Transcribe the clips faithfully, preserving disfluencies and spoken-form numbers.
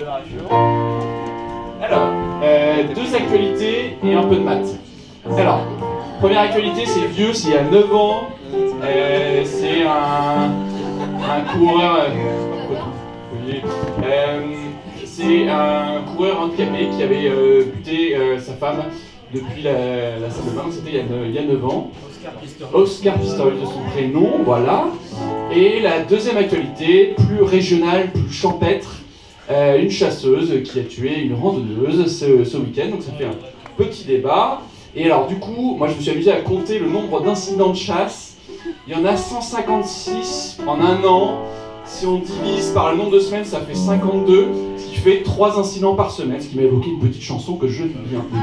Alors, euh, deux actualités et un peu de maths. Alors, première actualité, c'est vieux, c'est il y a neuf ans. Euh, c'est un, un coureur. Euh, euh, c'est un coureur handicapé qui avait euh, buté euh, sa femme depuis la, la salle de bain. C'était il y a neuf ans. Oscar Pistorius. Oscar Pistorius de son prénom, voilà. Et la deuxième actualité, plus régionale, plus champêtre. Euh, une chasseuse qui a tué une randonneuse ce, ce week-end, donc ça fait un petit débat. Et alors du coup, moi je me suis amusé à compter le nombre d'incidents de chasse. Il y en a cent cinquante-six en un an. Si on divise par le nombre de semaines, ça fait cinquante-deux, ce qui fait trois incidents par semaine, ce qui m'a évoqué une petite chanson que je ne viens plus.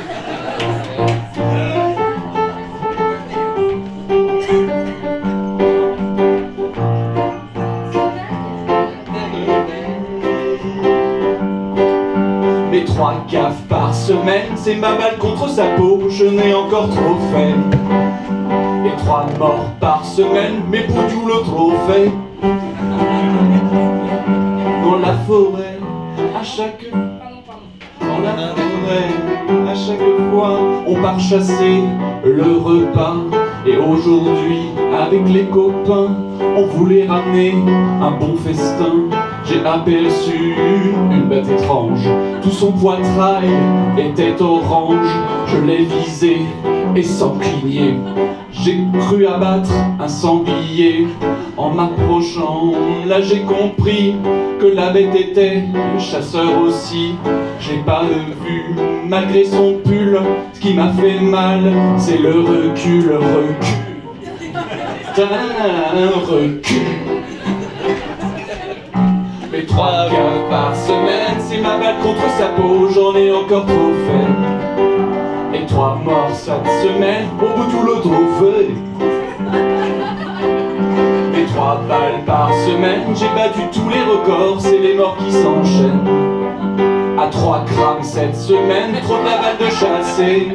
Mais trois gaffes par semaine, c'est ma balle contre sa peau, je n'ai encore trop fait. Et trois morts par semaine, mais pour tout le trophée. Dans la forêt, à chaque... Dans la forêt, à chaque fois, on part chasser le repas. Et aujourd'hui, avec les copains, on voulait ramener un bon festin. J'ai aperçu une bête étrange, tout son poitrail était orange. Je l'ai visé et sans cligner, j'ai cru abattre un sanglier. En m'approchant, là j'ai compris que la bête était le chasseur aussi. J'ai pas vu, malgré son pull, ce qui m'a fait mal, c'est le recul, recul. Un recul. Mais trois gaffes par semaine, c'est ma balle contre sa peau, j'en ai encore trop fait. Et trois morts cette semaine, au bout tout le trophée. Mais trois balles par semaine, j'ai battu tous les records, c'est les morts qui s'enchaînent. À trois grammes cette semaine, trop de la balle de chasser.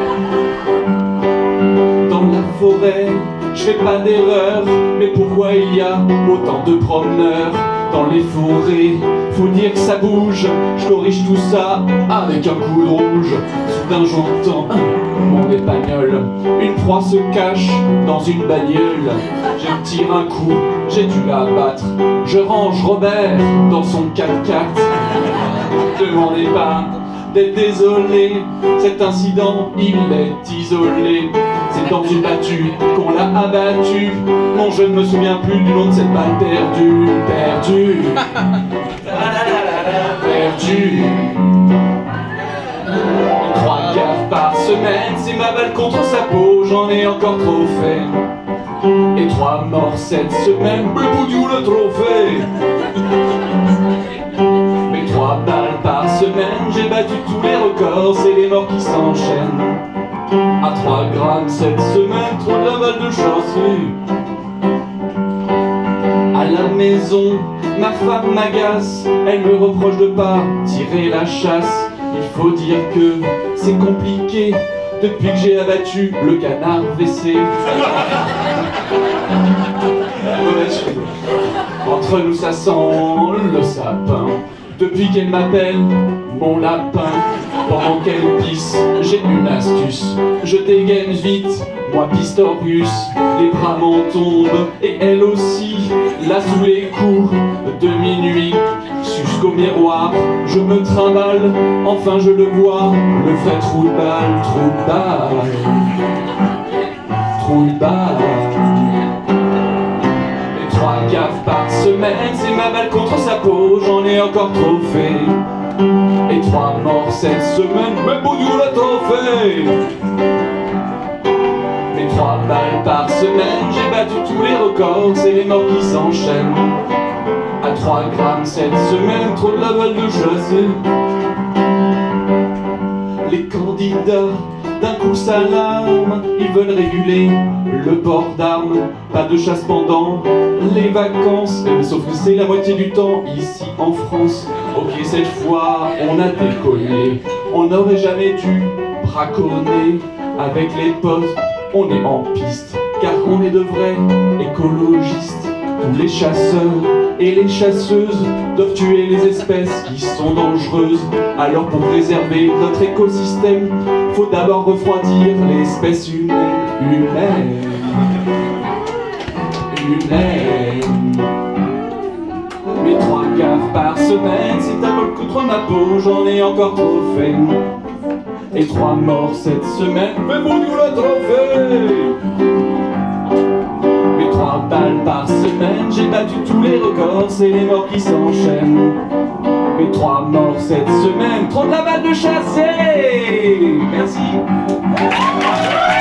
Dans la forêt, je fais pas d'erreur, mais pourquoi il y a autant de promeneurs? Dans les forêts, faut dire que ça bouge. Je corrige tout ça avec un coup de rouge. Soudain j'entends mon épagnole. Une proie se cache dans une bagnole. Je tire un coup, j'ai dû la battre. Je range Robert dans son quatre-quatre. Demandez pas d'être désolé, cet incident il est isolé. C'est dans une battue qu'on l'a abattu. Non, je ne me souviens plus du nom de cette balle perdue. Perdue. Perdue. Trois gaffes par semaine, c'est ma balle contre sa peau, j'en ai encore trop fait. Et trois morts cette semaine, me boudou le trophée. Mais trois balles par semaine, j'ai battu tous les records, c'est les morts qui s'enchaînent. À trois grammes cette semaine, trop de la balle de chasser. À la maison, ma femme m'agace, elle me reproche de pas tirer la chasse. Il faut dire que c'est compliqué depuis que j'ai abattu le canard V C. Entre nous ça sent le sapin. Depuis qu'elle m'appelle mon lapin, pendant qu'elle pisse, j'ai une astuce. Je dégaine vite, moi Pistorius. Les bras m'en tombent, et elle aussi. Là sous les coups de minuit, jusqu'au miroir, je me trimballe. Enfin je le vois, le vrai trou de balle, trou de balle, trou de balle. Et trois gaffes par semaine, c'est ma balle contre sa peau, j'en ai encore trop fait. Et trois morts cette semaine, mais boudou le trophée. Mais trois balles par semaine, j'ai battu tous les records, c'est les morts qui s'enchaînent. À trois grammes cette semaine, trop de la balle de chasser. Les candidats, d'un coup s'alarment, ils veulent réguler le port d'armes. Pas de chasse pendant les vacances, mais sauf que c'est la moitié du temps ici en France. Ok, cette fois on a déconné, on n'aurait jamais dû braconner. Avec les potes, on est en piste, car on est de vrais écologistes. Tous les chasseurs Et les chasseuses doivent tuer les espèces qui sont dangereuses. Alors pour préserver notre écosystème, faut d'abord refroidir l'espèce humaine. Humaine. Humaine. Mais trois gaffes par semaine, c'est un bol contre ma peau, j'en ai encore trop fait. Et trois morts cette semaine, mais bon nous le trophée. Mais trois balles par semaine, j'ai battu tous les records, c'est les morts qui s'enchaînent. Mais trois morts cette semaine, trop de la balle de chasser. Merci.